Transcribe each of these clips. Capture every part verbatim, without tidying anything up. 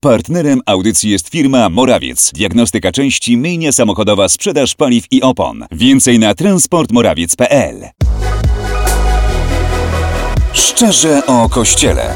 Partnerem audycji jest firma Morawiec. Diagnostyka części, myjnia samochodowa, sprzedaż paliw i opon. Więcej na transport morawiec kropka p l. Szczerze o Kościele.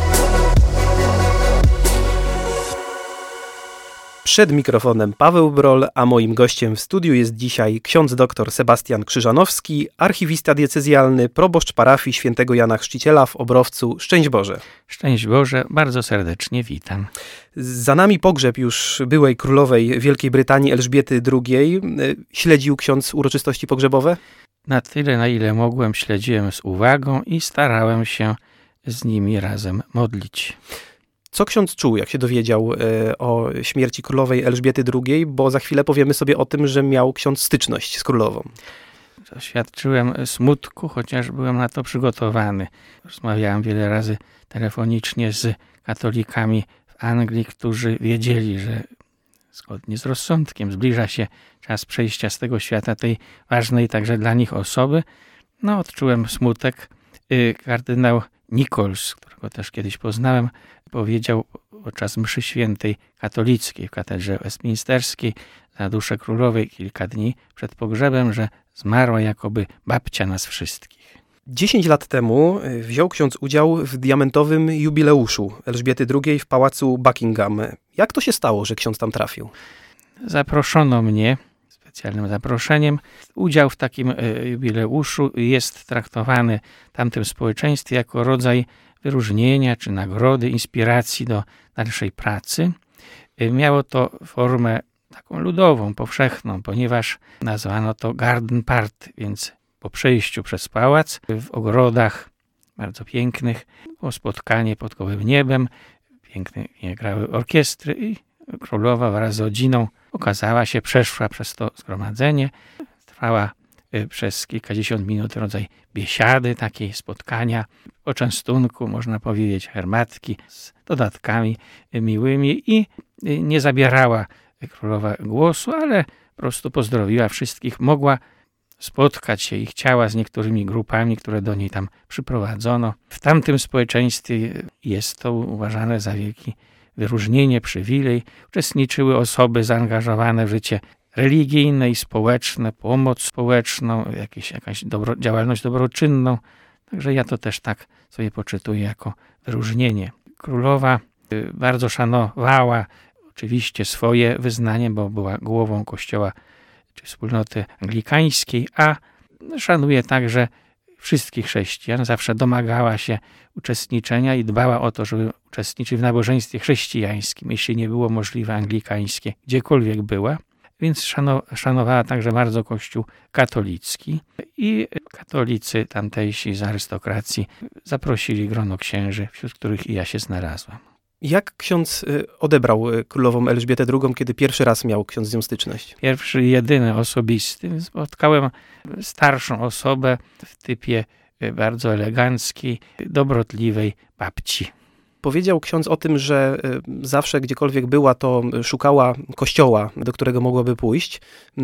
Przed mikrofonem Paweł Brol, a moim gościem w studiu jest dzisiaj ksiądz dr Sebastian Krzyżanowski, archiwista diecezjalny, proboszcz parafii świętego Jana Chrzciciela w Obrowcu. Szczęść Boże. Szczęść Boże, bardzo serdecznie witam. Za nami pogrzeb już byłej królowej Wielkiej Brytanii Elżbiety drugiej. Śledził ksiądz uroczystości pogrzebowe? Na tyle, na ile mogłem, śledziłem z uwagą i starałem się z nimi razem modlić. Co ksiądz czuł, jak się dowiedział e, o śmierci królowej Elżbiety drugiej, bo za chwilę powiemy sobie o tym, że miał ksiądz styczność z królową. Doświadczyłem smutku, chociaż byłem na to przygotowany. Rozmawiałem wiele razy telefonicznie z katolikami w Anglii, którzy wiedzieli, że zgodnie z rozsądkiem zbliża się czas przejścia z tego świata, tej ważnej także dla nich osoby. No, odczułem smutek. Kardynał Nichols, którego też kiedyś poznałem, powiedział podczas mszy świętej katolickiej w katedrze westminsterskiej za duszę królowej kilka dni przed pogrzebem, że zmarła jakoby babcia nas wszystkich. Dziesięć lat temu wziął ksiądz udział w diamentowym jubileuszu Elżbiety drugiej w pałacu Buckingham. Jak to się stało, że ksiądz tam trafił? Zaproszono mnie specjalnym zaproszeniem. Udział w takim jubileuszu jest traktowany w tamtym społeczeństwie jako rodzaj wyróżnienia czy nagrody, inspiracji do dalszej pracy. Miało to formę taką ludową, powszechną, ponieważ nazwano to garden party, więc po przejściu przez pałac w ogrodach bardzo pięknych było spotkanie pod gołym niebem, pięknie grały orkiestry i królowa wraz z rodziną okazała się, przeszła przez to zgromadzenie. Trwała przez kilkadziesiąt minut rodzaj biesiady, takiej spotkania, poczęstunku, można powiedzieć, herbatki z dodatkami miłymi i nie zabierała królowa głosu, ale po prostu pozdrowiła wszystkich. Mogła spotkać się i chciała z niektórymi grupami, które do niej tam przyprowadzono. W tamtym społeczeństwie jest to uważane za wielkie wyróżnienie, przywilej. Uczestniczyły osoby zaangażowane w życie religijne i społeczne, pomoc społeczną, jakieś, jakaś dobro, działalność dobroczynną. Także ja to też tak sobie poczytuję jako wyróżnienie. Królowa bardzo szanowała oczywiście swoje wyznanie, bo była głową kościoła czy wspólnoty anglikańskiej, a szanuje także wszystkich chrześcijan. Zawsze domagała się uczestniczenia i dbała o to, żeby uczestniczyć w nabożeństwie chrześcijańskim, jeśli nie było możliwe anglikańskie, gdziekolwiek była. Więc szanowała także bardzo Kościół katolicki i katolicy tamtejsi z arystokracji zaprosili grono księży, wśród których i ja się znalazłem. Jak ksiądz odebrał królową Elżbietę drugą, kiedy pierwszy raz miał ksiądz z nią styczność? Pierwszy, jedyny, osobisty. Spotkałem starszą osobę w typie bardzo eleganckiej, dobrotliwej babci. Powiedział ksiądz o tym, że zawsze gdziekolwiek była, to szukała kościoła, do którego mogłaby pójść.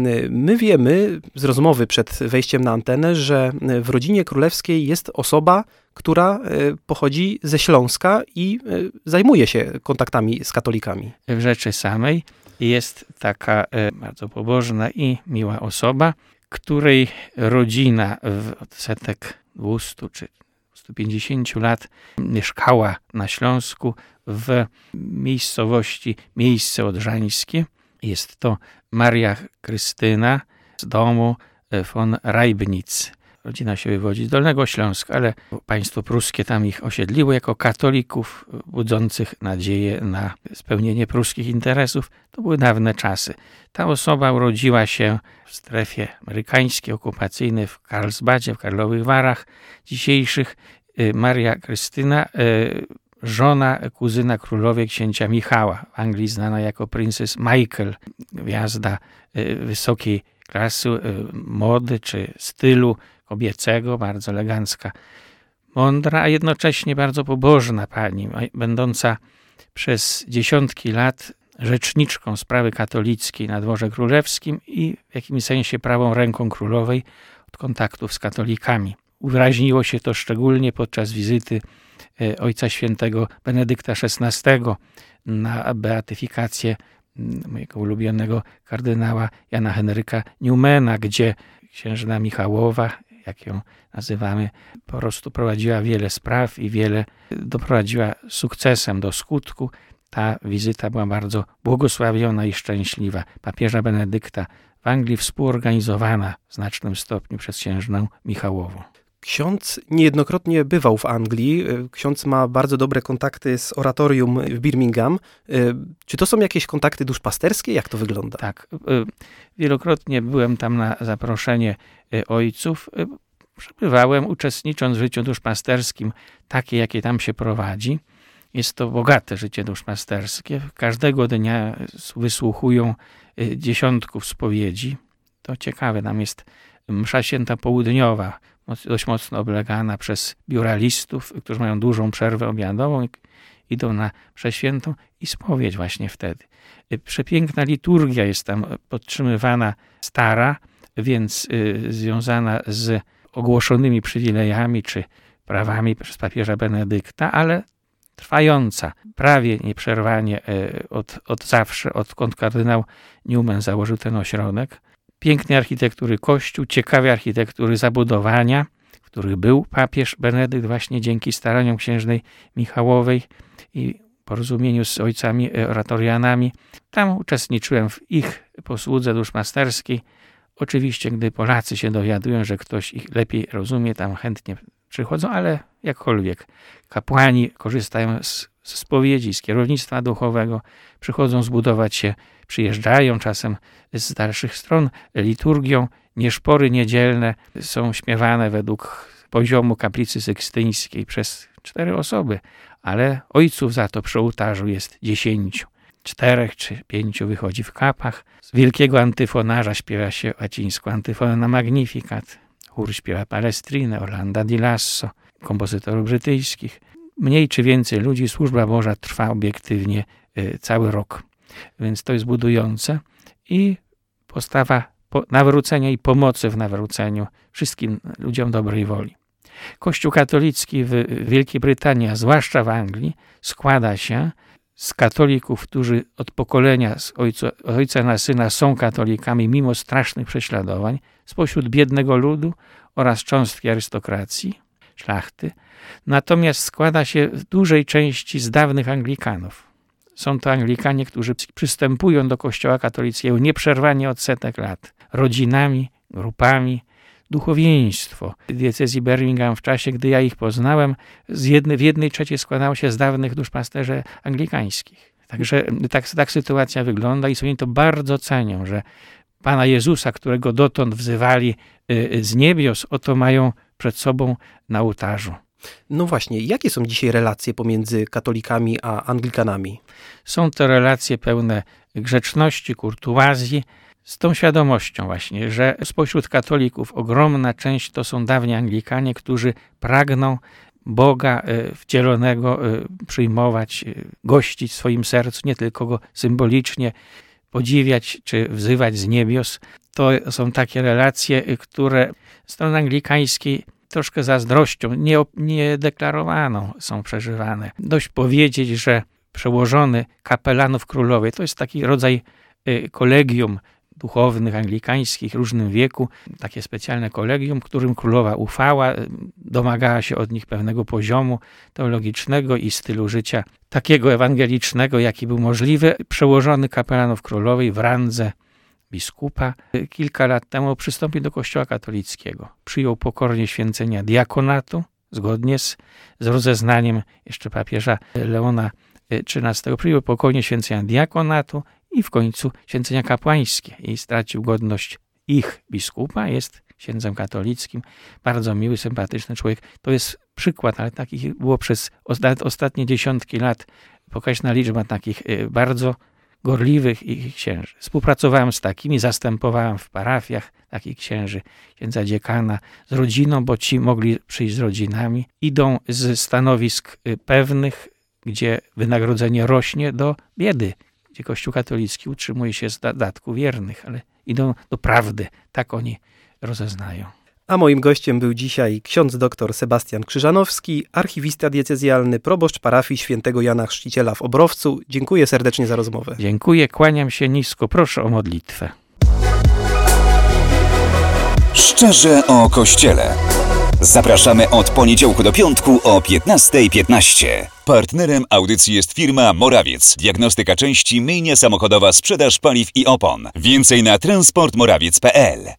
My wiemy z rozmowy przed wejściem na antenę, że w rodzinie królewskiej jest osoba, która pochodzi ze Śląska i zajmuje się kontaktami z katolikami. W rzeczy samej jest taka bardzo pobożna i miła osoba, której rodzina w odsetek dwustu czy stu pięćdziesięciu lat mieszkała na Śląsku w miejscowości Miejsce Odrzańskie. Jest to Maria Krystyna z domu von Reibnitz. Rodzina się wywodzi z Dolnego Śląska, ale państwo pruskie tam ich osiedliło jako katolików budzących nadzieję na spełnienie pruskich interesów. To były dawne czasy. Ta osoba urodziła się w strefie amerykańskiej, okupacyjnej w Karlsbadzie, w Karlowych Warach dzisiejszych. Maria Krystyna, żona kuzyna królowej księcia Michała, w Anglii znana jako Princess Michael, gwiazda wysokiej klasy mody czy stylu kobiecego, bardzo elegancka, mądra, a jednocześnie bardzo pobożna pani, będąca przez dziesiątki lat rzeczniczką sprawy katolickiej na dworze królewskim i w jakimś sensie prawą ręką królowej od kontaktów z katolikami. Uraźniło się to szczególnie podczas wizyty Ojca Świętego Benedykta szesnastego na beatyfikację mojego ulubionego kardynała Jana Henryka Newmana, gdzie księżna Michałowa, jak ją nazywamy, po prostu prowadziła wiele spraw i wiele doprowadziła sukcesem do skutku. Ta wizyta była bardzo błogosławiona i szczęśliwa papieża Benedykta w Anglii, współorganizowana w znacznym stopniu przez księżnę Michałową. Ksiądz niejednokrotnie bywał w Anglii. Ksiądz ma bardzo dobre kontakty z oratorium w Birmingham. Czy to są jakieś kontakty duszpasterskie? Jak to wygląda? Tak. Wielokrotnie byłem tam na zaproszenie ojców. Przebywałem, uczestnicząc w życiu duszpasterskim, takie, jakie tam się prowadzi. Jest to bogate życie duszpasterskie. Każdego dnia wysłuchują dziesiątków spowiedzi. To ciekawe, tam jest msza święta południowa, dość mocno oblegana przez biuralistów, którzy mają dużą przerwę obiadową, idą na mszę świętą i spowiedź właśnie wtedy. Przepiękna liturgia jest tam podtrzymywana, stara, więc związana z ogłoszonymi przywilejami czy prawami przez papieża Benedykta, ale trwająca prawie nieprzerwanie od, od zawsze, odkąd kardynał Newman założył ten ośrodek. Pięknej architektury kościół, ciekawej architektury zabudowania, w których był papież Benedykt właśnie dzięki staraniom księżnej Michałowej i porozumieniu z ojcami oratorianami. Tam uczestniczyłem w ich posłudze duszpasterskiej. Oczywiście, gdy Polacy się dowiadują, że ktoś ich lepiej rozumie, tam chętnie przychodzą, ale jakkolwiek. Kapłani korzystają z, z spowiedzi, z kierownictwa duchowego, przychodzą zbudować się, przyjeżdżają czasem z dalszych stron liturgią. Nieszpory niedzielne są śpiewane według poziomu kaplicy sykstyńskiej przez cztery osoby, ale ojców za to przy ołtarzu jest dziesięciu. Czterech czy pięciu wychodzi w kapach. Z wielkiego antyfonarza śpiewa się łacińską antyfonę na Magnificat. Chór śpiewa Palestrinę, Orlando di Lasso, kompozytorów brytyjskich. Mniej czy więcej ludzi, służba Boża trwa obiektywnie y, cały rok. Więc to jest budujące i postawa po nawrócenia i pomocy w nawróceniu wszystkim ludziom dobrej woli. Kościół katolicki w Wielkiej Brytanii, a zwłaszcza w Anglii, składa się z katolików, którzy od pokolenia z ojca, ojca na syna są katolikami mimo strasznych prześladowań, spośród biednego ludu oraz cząstki arystokracji, szlachty. Natomiast składa się w dużej części z dawnych Anglikanów. Są to Anglikanie, którzy przystępują do Kościoła katolickiego nieprzerwanie od setek lat. Rodzinami, grupami, duchowieństwo. W diecezji Birmingham w czasie, gdy ja ich poznałem, z jednej, w jednej trzeciej składało się z dawnych duszpasterzy anglikańskich. Także tak, tak sytuacja wygląda i sobie to bardzo cenią, że Pana Jezusa, którego dotąd wzywali z niebios, oto mają przed sobą na ołtarzu. No właśnie, jakie są dzisiaj relacje pomiędzy katolikami a Anglikanami? Są to relacje pełne grzeczności, kurtuazji, z tą świadomością właśnie, że spośród katolików ogromna część to są dawni Anglikanie, którzy pragną Boga wcielonego przyjmować, gościć w swoim sercu, nie tylko Go symbolicznie podziwiać czy wzywać z niebios. To są takie relacje, które z strony anglikańskiej troszkę zazdrością, nie, niedeklarowaną są przeżywane. Dość powiedzieć, że przełożony kapelanów królowej, to jest taki rodzaj kolegium duchownych anglikańskich w różnym wieku, takie specjalne kolegium, którym królowa ufała, domagała się od nich pewnego poziomu teologicznego i stylu życia takiego ewangelicznego, jaki był możliwy. Przełożony kapelanów królowej w randze biskupa kilka lat temu przystąpił do Kościoła katolickiego. Przyjął pokornie święcenia diakonatu, zgodnie z, z rozeznaniem jeszcze papieża Leona trzynastego. Przyjął pokornie święcenia diakonatu i w końcu święcenia kapłańskie i stracił godność ich biskupa, jest księdzem katolickim, bardzo miły, sympatyczny człowiek. To jest przykład, ale takich było przez ostatnie dziesiątki lat pokaźna liczba takich bardzo gorliwych ich księży. Współpracowałem z takimi, zastępowałem w parafiach takich księży, księdza dziekana z rodziną, bo ci mogli przyjść z rodzinami. Idą z stanowisk pewnych, gdzie wynagrodzenie rośnie, do biedy, gdzie Kościół katolicki utrzymuje się z datku wiernych, ale idą do prawdy. Tak oni rozeznają. A moim gościem był dzisiaj ksiądz dr Sebastian Krzyżanowski, archiwista diecezjalny, proboszcz parafii świętego Jana Chrzciciela w Obrowcu. Dziękuję serdecznie za rozmowę. Dziękuję, kłaniam się nisko. Proszę o modlitwę. Szczerze o Kościele. Zapraszamy od poniedziałku do piątku o piętnasta piętnaście. Partnerem audycji jest firma Morawiec. Diagnostyka części, myjnia samochodowa, sprzedaż paliw i opon. Więcej na transport morawiec kropka p l.